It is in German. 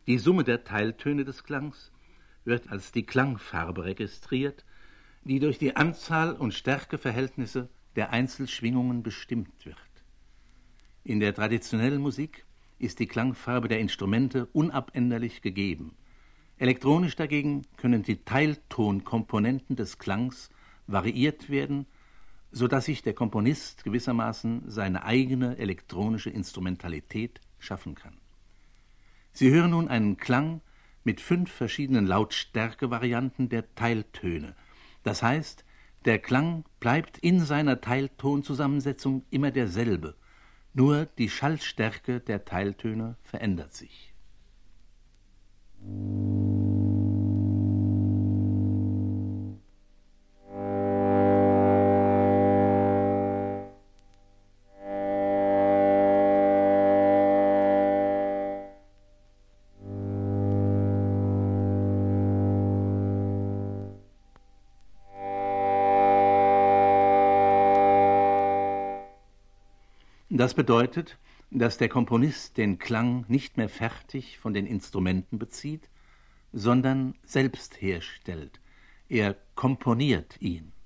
Die Summe der Teiltöne des Klangs wird als die Klangfarbe registriert, die durch die Anzahl und Stärkeverhältnisse der Einzelschwingungen bestimmt wird. In der traditionellen Musik ist die Klangfarbe der Instrumente unabänderlich gegeben. Elektronisch dagegen können die Teiltonkomponenten des Klangs variiert werden, sodass sich der Komponist gewissermaßen seine eigene elektronische Instrumentalität schaffen kann. Sie hören nun einen Klang mit 5 verschiedenen Lautstärkevarianten der Teiltöne. Das heißt, der Klang bleibt in seiner Teiltonzusammensetzung immer derselbe, nur die Schallstärke der Teiltöne verändert sich. Das bedeutet, dass der Komponist den Klang nicht mehr fertig von den Instrumenten bezieht, sondern selbst herstellt. Er komponiert ihn.